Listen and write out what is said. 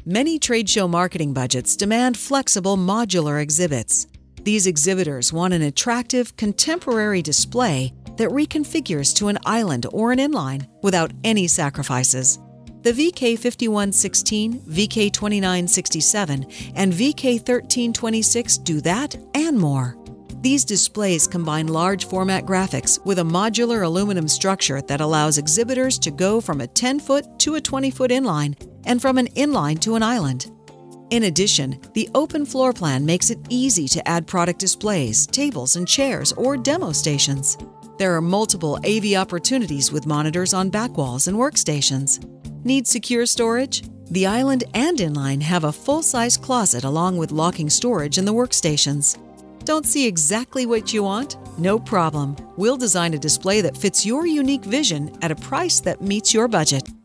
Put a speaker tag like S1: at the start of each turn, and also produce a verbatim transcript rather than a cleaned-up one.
S1: Many trade show marketing budgets demand flexible modular exhibits. These exhibitors want an attractive, contemporary display that reconfigures to an island or an inline without any sacrifices. The V K fifty-one sixteen, V K twenty-nine sixty-seven, and V K thirteen twenty-six do that and more. These displays combine large format graphics with a modular aluminum structure that allows exhibitors to go from a ten-foot to a twenty-foot inline and from an inline to an island. In addition, the open floor plan makes it easy to add product displays, tables and chairs, or demo stations. There are multiple A V opportunities with monitors on back walls and workstations. Need secure storage? The island and inline have a full-size closet along with locking storage in the workstations. Don't see exactly what you want? No problem. We'll design a display that fits your unique vision at a price that meets your budget.